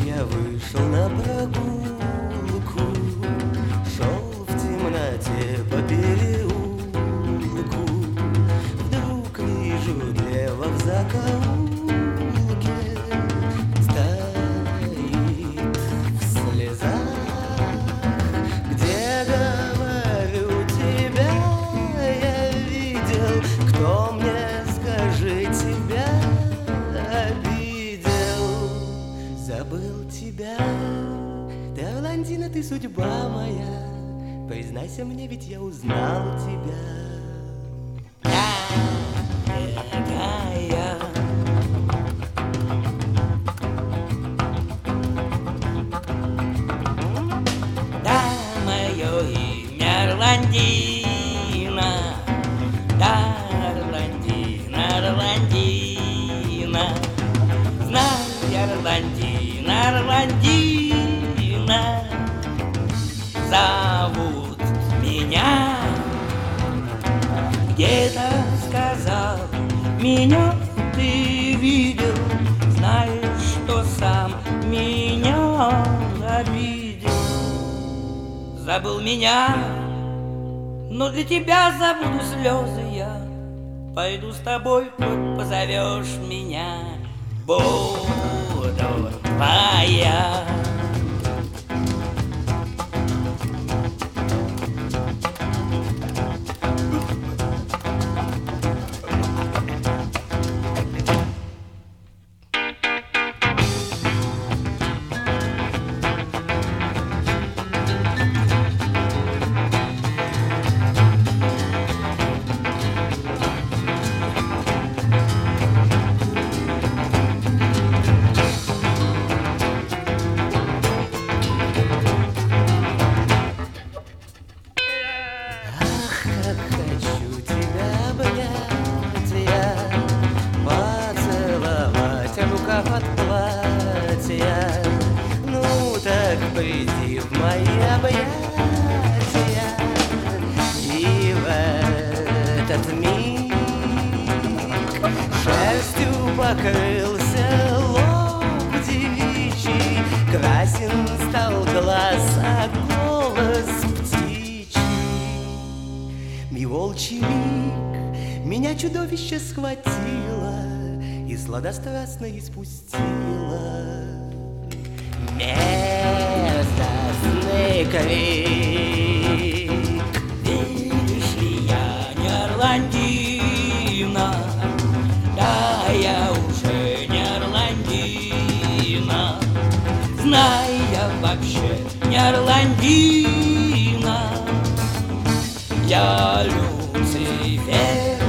я вышел на прогулку, шел в темноте по переулку. Вдруг вижу лево в закоулке стоит в слезах, где, говорю, тебя я видел. Кто мне, скажи, тебя обидел? Забыл тебя, ты Орландина, ты судьба моя. Признайся мне, ведь я узнал тебя. Дорогая, да, мое имя Орландина, да, Орландина, Орландина. Знай, Орландина, Орландина, зовут меня. Где-то сказал, меня ты видел, знаешь, что сам меня обидел. Забыл меня, но для тебя забуду слезы я. Пойду с тобой, хоть позовешь меня. Буду твоя. Как хочу тебя обнять я, поцеловать рукав от платья. Ну так приди в мои объятия, и в этот миг шерстью покрылся лоб девичий, красен стал глаз, а голос и волчий миг меня чудовище схватило и сладострастно испустило. Мерзостный крик. Видишь ли, я не Орландина, да, я уже не Орландина. Знай, я вообще не Орландина, я Люцифер.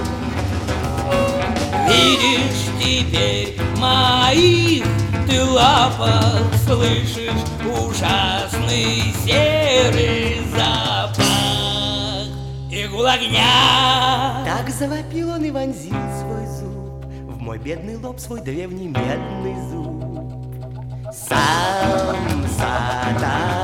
Видишь теперь в моих ты лапах, слышишь ужасный серый запах игл огня. Так завопил он и вонзил свой зуб в мой бедный лоб, свой древний медный зуб. Сам сатана